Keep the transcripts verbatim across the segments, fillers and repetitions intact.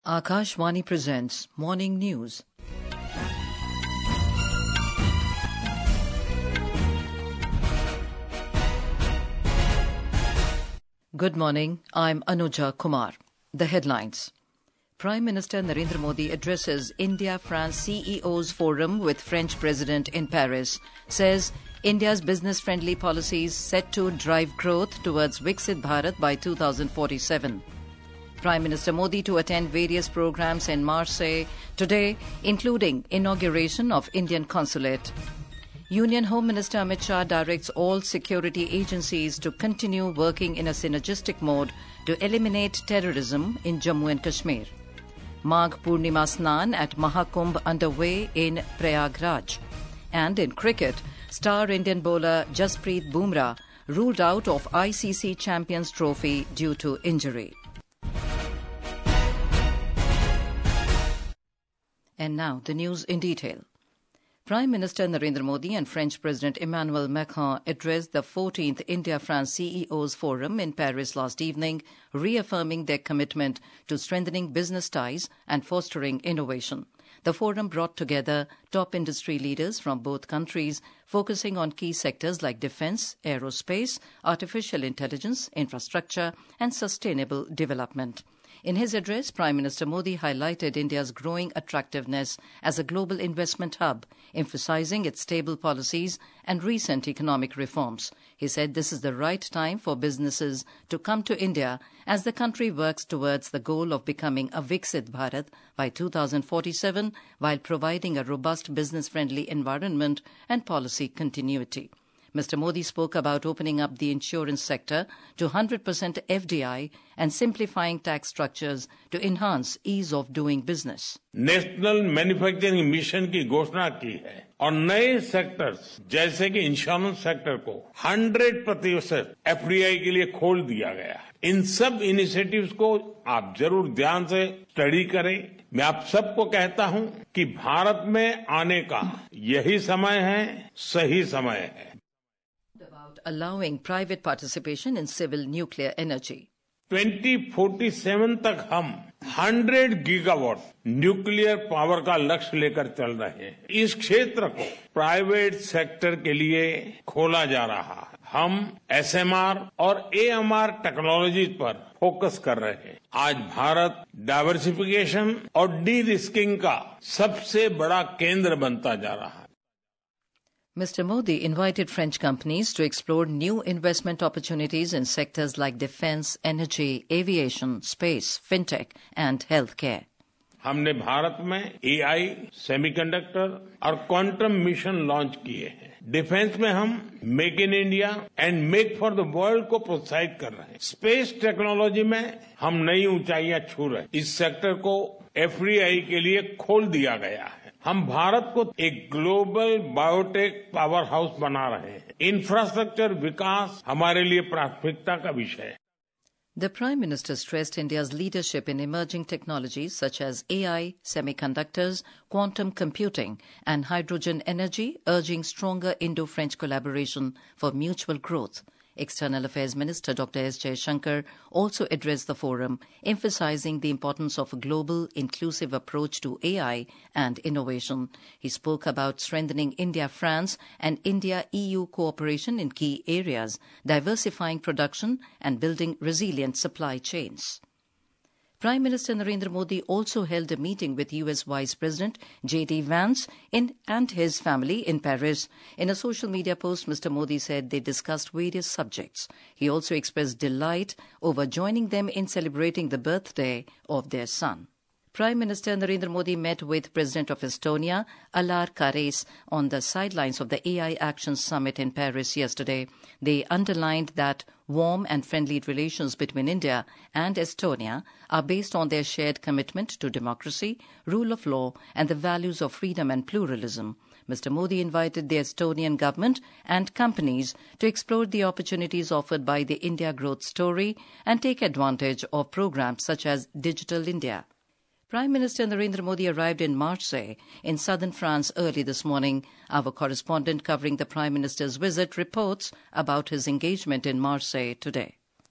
Akashvani presents Morning News. Good morning, I'm Anuja Kumar. The headlines. Prime Minister Narendra Modi addresses India-France C E Os Forum with French President in Paris, says India's business-friendly policies set to drive growth towards Viksit Bharat by two thousand forty-seven. Prime Minister Modi to attend various programs in Marseille today, including inauguration of Indian consulate. Union Home Minister Amit Shah directs all security agencies to continue working in a synergistic mode to eliminate terrorism in Jammu and Kashmir. Magh Purnima Snan at Mahakumbh underway in Prayagraj. And in cricket, star Indian bowler Jasprit Bumrah ruled out of I C C Champions Trophy due to injury. And now the news in detail. Prime Minister Narendra Modi and French President Emmanuel Macron addressed the fourteenth India-France C E Os Forum in Paris last evening, reaffirming their commitment to strengthening business ties and fostering innovation. The forum brought together top industry leaders from both countries, focusing on key sectors like defence, aerospace, artificial intelligence, infrastructure and sustainable development. In his address, Prime Minister Modi highlighted India's growing attractiveness as a global investment hub, emphasizing its stable policies and recent economic reforms. He said this is the right time for businesses to come to India as the country works towards the goal of becoming a Viksit Bharat by two thousand forty-seven, while providing a robust business-friendly environment and policy continuity. Mister Modi spoke about opening up the insurance sector to one hundred percent F D I and simplifying tax structures to enhance ease of doing business. National manufacturing mission की घोषणा की है और नए sectors जैसे कि insurance sector को सौ प्रतिशत एफ डी आई के लिए खोल दिया गया है। इन सब इनिशिएटिव्स को आप जरूर ध्यान से स्टडी करें। मैं आप सबको कहता हूं कि भारत में आने का यही समय है, सही समय है। About allowing private participation in civil nuclear energy. twenty forty-seven तक हम सौ गीगावाट न्यूक्लियर पावर का लक्ष्य लेकर चल रहे हैं। इस क्षेत्र को प्राइवेट सेक्टर के लिए खोला जा रहा है। हम एस एम आर और ए एम आर टेक्नोलॉजी पर फोकस कर रहे हैं। आज भारत डाइवर्सिफिकेशन और डी रिस्किंग का सबसे बड़ा केंद्र बनता जा रहा है। Mister Modi invited French companies to explore new investment opportunities in sectors like defence, energy, aviation, space, fintech and healthcare. हमने भारत में ए आई, सेमीकंडक्टर और क्वांटम मिशन लॉन्च किए हैं। डिफेंस में हम make in India and make for the world को प्रोत्साहित कर रहे हैं। स्पेस टेक्नोलॉजी में हम नई ऊंचाइयां छू रहे हैं। इस सेक्टर को एफ डी आई के लिए खोल दिया गया है। हम भारत को एक ग्लोबल बायोटेक पावर हाउस बना रहे हैं। इंफ्रास्ट्रक्चर विकास हमारे लिए प्राथमिकता का विषय है। The Prime Minister stressed India's leadership in emerging technologies such as A I, semiconductors, quantum computing and hydrogen energy, urging stronger Indo-French collaboration for mutual growth. External Affairs Minister Doctor S Jaishankar also addressed the forum, emphasizing the importance of a global, inclusive approach to A I and innovation. He spoke about strengthening India-France and India-E U cooperation in key areas, diversifying production and building resilient supply chains. Prime Minister Narendra Modi also held a meeting with U S Vice President J D Vance in, and his family in Paris. In a social media post, Mister Modi said they discussed various subjects. He also expressed delight over joining them in celebrating the birthday of their son. Prime Minister Narendra Modi met with President of Estonia, Alar Karis, on the sidelines of the A I Action Summit in Paris yesterday. They underlined that warm and friendly relations between India and Estonia are based on their shared commitment to democracy, rule of law, and the values of freedom and pluralism. Mister Modi invited the Estonian government and companies to explore the opportunities offered by the India Growth Story and take advantage of programs such as Digital India. Prime Minister Narendra Modi arrived in Marseille in southern France early this morning. Our correspondent covering the Prime Minister's visit reports about his engagement in Marseille today.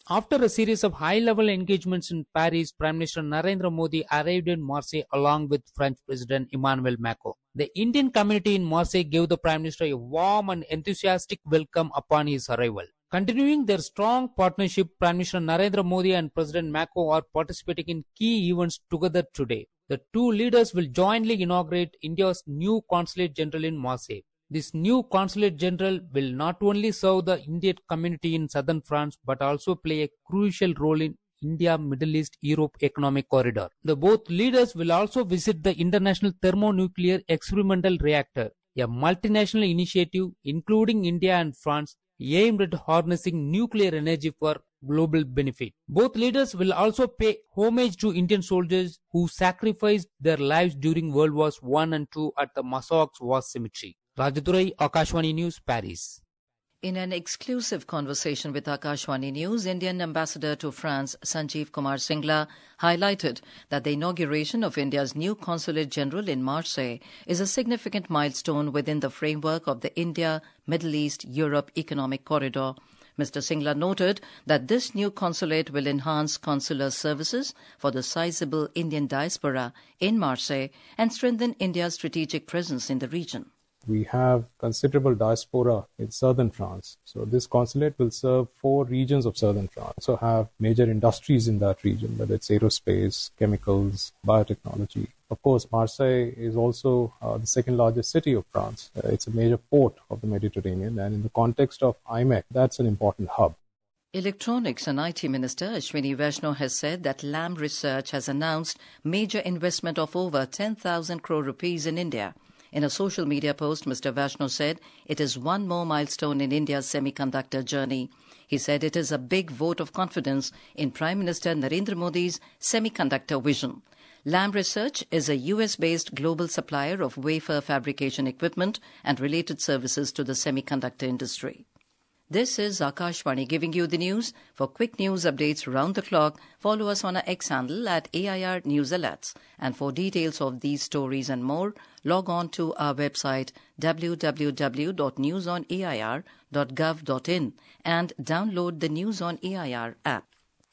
After a series of high-level engagements in Paris, Prime Minister Narendra Modi arrived in Marseille along with French President Emmanuel Macron. The Indian community in Marseille gave the Prime Minister a warm and enthusiastic welcome upon his arrival. Continuing their strong partnership, Prime Minister Narendra Modi and President Macron are participating in key events together today. The two leaders will jointly inaugurate India's new Consulate General in Marseille. This new Consulate General will not only serve the Indian community in southern France but also play a crucial role in India Middle East Europe Economic Corridor. The both leaders will also visit the International Thermonuclear Experimental Reactor, a multinational initiative including India and France aimed at harnessing nuclear energy for global benefit. Both leaders will also pay homage to Indian soldiers who sacrificed their lives during World Wars One and Two at the Massaoks War Cemetery. Rajadurai, Akashvani News, Paris. In an exclusive conversation with Akashvani News, Indian Ambassador to France Sanjeev Kumar Singla highlighted that the inauguration of India's new Consulate General in Marseille is a significant milestone within the framework of the India Middle East Europe Economic Corridor. Mister Singla noted that this new consulate will enhance consular services for the sizable Indian diaspora in Marseille and strengthen India's strategic presence in the region. We have considerable diaspora in southern France. So this consulate will serve four regions of southern France. So have major industries in that region, whether it's aerospace, chemicals, biotechnology. Of course, Marseille is also uh, the second largest city of France. Uh, it's a major port of the Mediterranean. And in the context of I M E C, that's an important hub. Electronics and I T Minister Ashwini Vaishnaw has said that Lam Research has announced major investment of over ten thousand crore rupees in India. In a social media post, Mister Vaishnaw said it is one more milestone in India's semiconductor journey. He said it is a big vote of confidence in Prime Minister Narendra Modi's semiconductor vision. Lam Research is a U S-based global supplier of wafer fabrication equipment and related services to the semiconductor industry. This is Akashvani giving you the news. For quick news updates round the clock, follow us on our X handle at A I R News Alerts. And for details of these stories and more, log on to our website w w w dot news on a i r dot gov dot in and download the News on A I R app.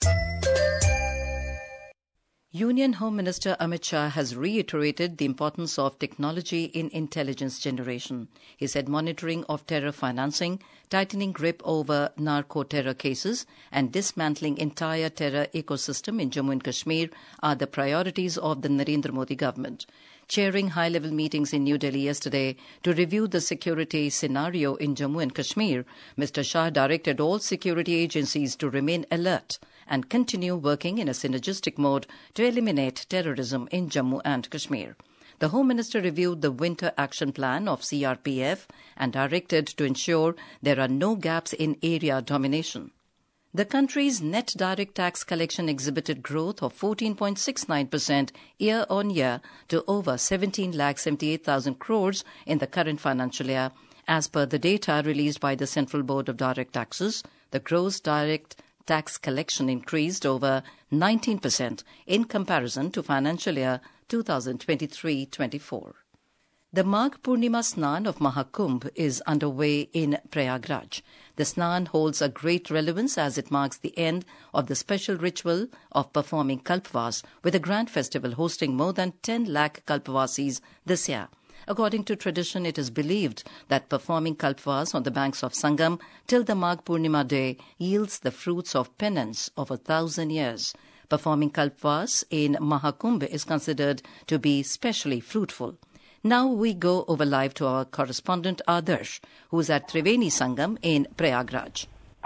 Union Home Minister Amit Shah has reiterated the importance of technology in intelligence generation. He said monitoring of terror financing, tightening grip over narco-terror cases, and dismantling entire terror ecosystem in Jammu and Kashmir are the priorities of the Narendra Modi government. Chairing high-level meetings in New Delhi yesterday to review the security scenario in Jammu and Kashmir, Mister Shah directed all security agencies to remain alert and continue working in a synergistic mode to eliminate terrorism in Jammu and Kashmir. The Home Minister reviewed the Winter Action Plan of C R P F and directed to ensure there are no gaps in area domination. The country's net direct tax collection exhibited growth of fourteen point six nine percent year-on-year to over seventeen lakh seventy-eight thousand crores in the current financial year. As per the data released by the Central Board of Direct Taxes, the gross direct tax collection increased over nineteen percent in comparison to financial year twenty twenty-three twenty-four. The Magh Purnima Snan of Mahakumbh is underway in Prayagraj. The Snan holds a great relevance as it marks the end of the special ritual of performing Kalpvas, with a grand festival hosting more than ten lakh Kalpvasis this year. According to tradition, it is believed that performing Kalpvas on the banks of Sangam till the Magh Purnima day yields the fruits of penance of a thousand years. Performing Kalpvas in Mahakumbh is considered to be specially fruitful. Now we go over live to our correspondent Adarsh, who is at Triveni Sangam in Prayagraj.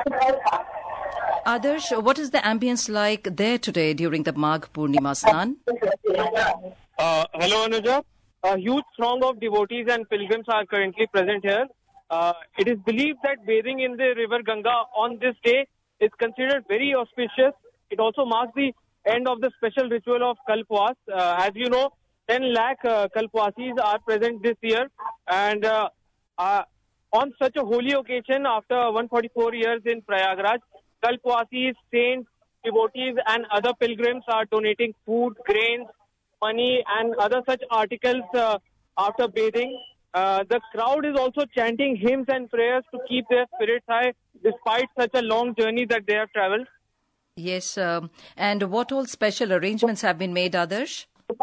Adarsh, what is the ambience like there today during the Magh Purnima Snan? Uh, hello, Anuja. A huge throng of devotees and pilgrims are currently present here. Uh, it is believed that bathing in the river Ganga on this day is considered very auspicious. It also marks the end of the special ritual of Kalpvas. Uh, as you know, ten lakh uh, Kalpvasis are present this year, and uh, uh, on such a holy occasion, after one hundred forty-four years in Prayagraj, Kalpvasis, saints, devotees and other pilgrims are donating food, grains, money and other such articles uh, after bathing. Uh, the crowd is also chanting hymns and prayers to keep their spirits high despite such a long journey that they have travelled. Yes, um, and what all special arrangements have been made, Adarsh?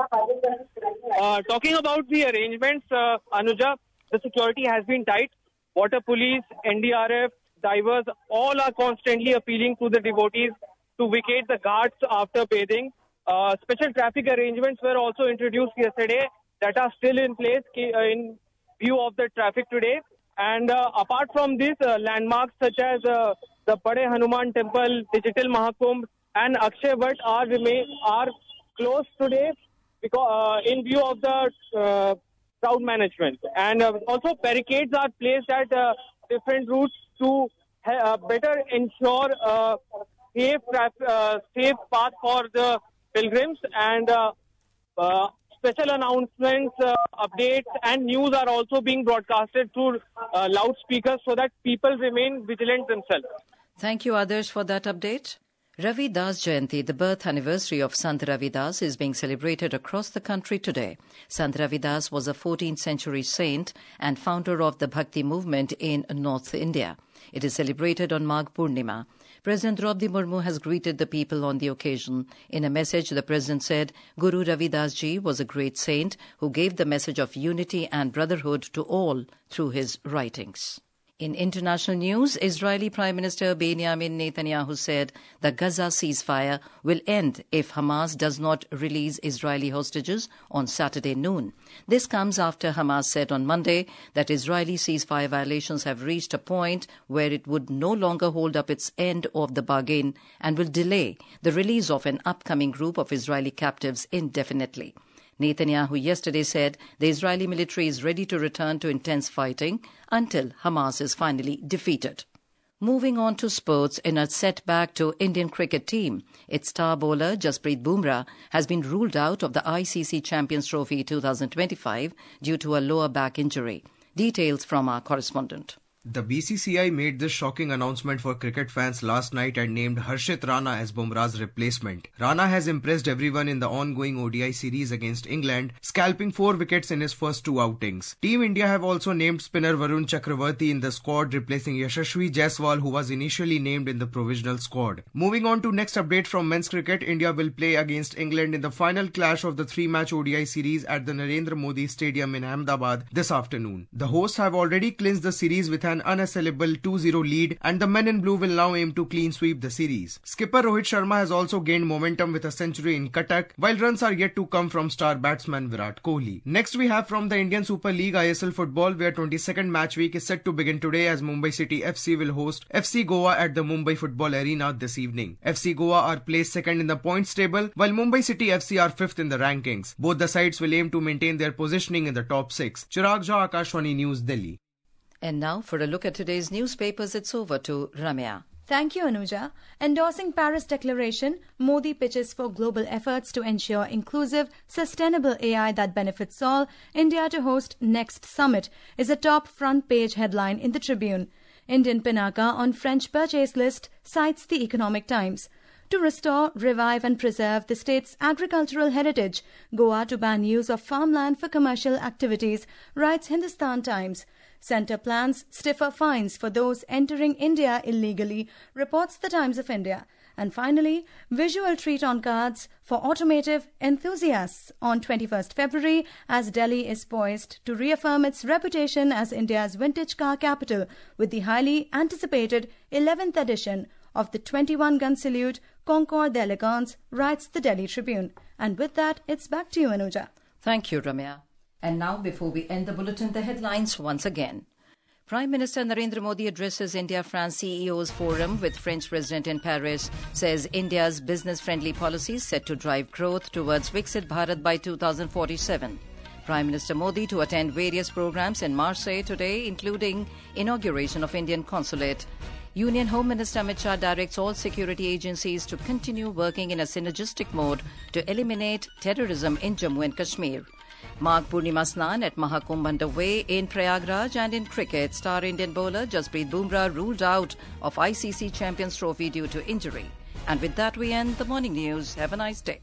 Uh, talking about the arrangements, uh, Anuja, the security has been tight. Water police, N D R F, divers, all are constantly appealing to the devotees to vacate the ghats after bathing. Uh, special traffic arrangements were also introduced yesterday that are still in place in view of the traffic today. And uh, apart from this, uh, landmarks such as uh, the Bade Hanuman Temple, Digital Mahakumbh, and Akshay Vat are remain are closed today because uh, in view of the uh, crowd management. And uh, also barricades are placed at uh, different routes to uh, better ensure uh, safe uh, safe path for the pilgrims. And uh, uh, special announcements, uh, updates, and news are also being broadcasted through uh, loudspeakers so that people remain vigilant themselves. Thank you, Adarsh, for that update. Ravi Das Jayanti, the birth anniversary of Sant Ravi Das, is being celebrated across the country today. Sant Ravi Das was a fourteenth century saint and founder of the Bhakti movement in North India. It is celebrated on Magh Purnima. President Draupadi Murmu has greeted the people on the occasion. In a message, the President said, Guru Ravi Das Ji was a great saint who gave the message of unity and brotherhood to all through his writings. In international news, Israeli Prime Minister Benjamin Netanyahu said the Gaza ceasefire will end if Hamas does not release Israeli hostages on Saturday noon. This comes after Hamas said on Monday that Israeli ceasefire violations have reached a point where it would no longer hold up its end of the bargain and will delay the release of an upcoming group of Israeli captives indefinitely. Netanyahu yesterday said the Israeli military is ready to return to intense fighting until Hamas is finally defeated. Moving on to sports, in a setback to Indian cricket team, its star bowler Jasprit Bumrah has been ruled out of the I C C Champions Trophy twenty twenty-five due to a lower back injury. Details from our correspondent. The B C C I made this shocking announcement for cricket fans last night and named Harshit Rana as Bumrah's replacement. Rana has impressed everyone in the ongoing O D I series against England, scalping four wickets in his first two outings. Team India have also named spinner Varun Chakravarti in the squad, replacing Yashasvi Jaiswal, who was initially named in the provisional squad. Moving on to next update from men's cricket, India will play against England in the final clash of the three-match O D I series at the Narendra Modi Stadium in Ahmedabad this afternoon. The hosts have already clinched the series with an unassailable two zero lead, and the men in blue will now aim to clean sweep the series. Skipper Rohit Sharma has also gained momentum with a century in Cuttack, while runs are yet to come from star batsman Virat Kohli. Next we have from the Indian Super League I S L football, where twenty-second match week is set to begin today as Mumbai City F C will host F C Goa at the Mumbai Football Arena this evening. F C Goa are placed second in the points table, while Mumbai City F C are fifth in the rankings. Both the sides will aim to maintain their positioning in the top six. Chirag Jha, Akashvani News, Delhi. And now, for a look at today's newspapers, it's over to Ramya. Thank you, Anuja. Endorsing Paris Declaration, Modi pitches for global efforts to ensure inclusive, sustainable A I that benefits all. India to host next summit is a top front page headline in the Tribune. Indian Pinaka on French purchase list, cites the Economic Times. To restore, revive and preserve the state's agricultural heritage, Goa to ban use of farmland for commercial activities, writes Hindustan Times. Centre plans stiffer fines for those entering India illegally, reports the Times of India. And finally, visual treat on cards for automotive enthusiasts on twenty-first February as Delhi is poised to reaffirm its reputation as India's vintage car capital with the highly anticipated eleventh edition of the twenty-one gun salute Concorde d'Elegance, writes the Delhi Tribune. And with that, it's back to you, Anuja. Thank you, Ramya. And now, before we end the bulletin, the headlines once again. Prime Minister Narendra Modi addresses India-France C E Os Forum with French President in Paris, says India's business-friendly policies set to drive growth towards Viksit Bharat by two thousand forty-seven. Prime Minister Modi to attend various programs in Marseille today, including inauguration of Indian consulate. Union Home Minister Amit Shah directs all security agencies to continue working in a synergistic mode to eliminate terrorism in Jammu and Kashmir. Magh Purnima Snan at Mahakumbh underway in Prayagraj. And in cricket, star Indian bowler Jasprit Bumrah ruled out of I C C Champions Trophy due to injury. And with that we end the morning news. Have a nice day.